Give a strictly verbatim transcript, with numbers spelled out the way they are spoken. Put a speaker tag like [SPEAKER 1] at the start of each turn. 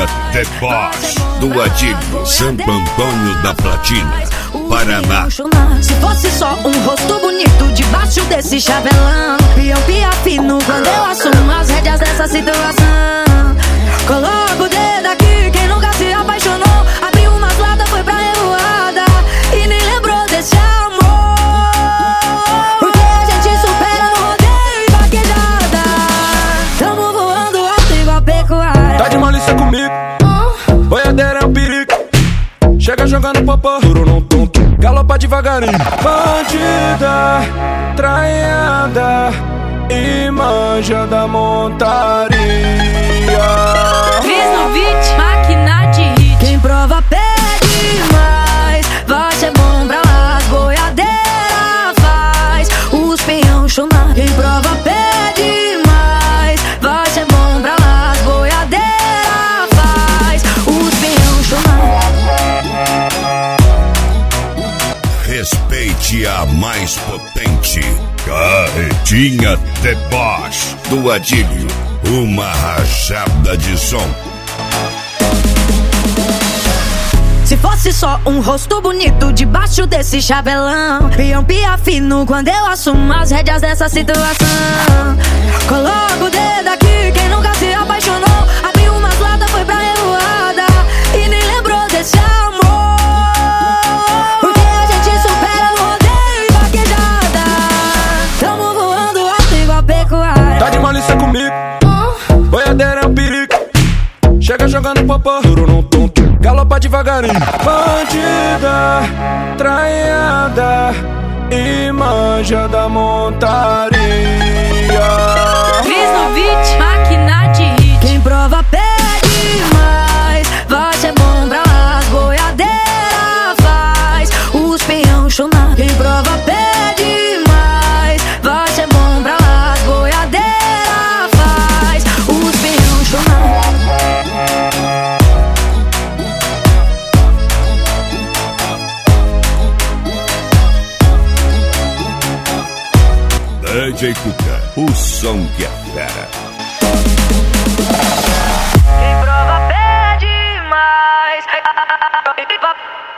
[SPEAKER 1] Tinha Deboche do Adílio, Santo Antônio da Platina, Paraná.
[SPEAKER 2] Se fosse só um rosto bonito debaixo desse chabelão, pião pia fino quando eu assumo as rédeas dessa situação. Coloco o dedo aqui, quem nunca se apaixonou, abriu umas latas, foi pra revoada e nem lembrou desse amor. Porque a gente supera no rodeio e vaquejada. Tamo voando alto igual pecuária.
[SPEAKER 3] Tá de malícia comigo, boiadeira é um perigo. Chega jogando popô, duro não tonto, galopa devagarinho. Bandida, traiada e manja da montaria.
[SPEAKER 2] Fiz no beat, máquina de hit. Quem prova pede mais, vai ser bom pra lá. As boiadeira faz os peão chonar. Quem prova pede mais, vai ser bom pra lá. As boiadeira faz os peão chonar.
[SPEAKER 1] Respeite a mais potente, Carretinha Deboche do Adílio, uma rajada de som.
[SPEAKER 2] Se fosse só um rosto bonito debaixo desse chabelão, pião pia fino quando eu assumo as rédeas dessa situação. Coloco o dedo aqui, quem nunca se apaixonou, abriu umas latas, foi pra revoada e nem lembrou desse amor. Porque a gente supera no rodeio e vaquejada. Tamo voando alto igual pecuária.
[SPEAKER 3] Tá de malícia comigo, boiadeira é um perigo. Chega jogando popô, duro não tonto, galopa devagarinho. Bandida, traiada e manja da montaria.
[SPEAKER 2] Fiz no beat, máquina de hit. Quem prova pede mais, vai ser bom pra lá. As boiadeira faz os peão chonar. Quem prova pede mais, vai ser bom pra lá. As boiadeira faz os peão chonar.
[SPEAKER 1] D J Cuca, o som que é fera.
[SPEAKER 2] Quem prova pede mais.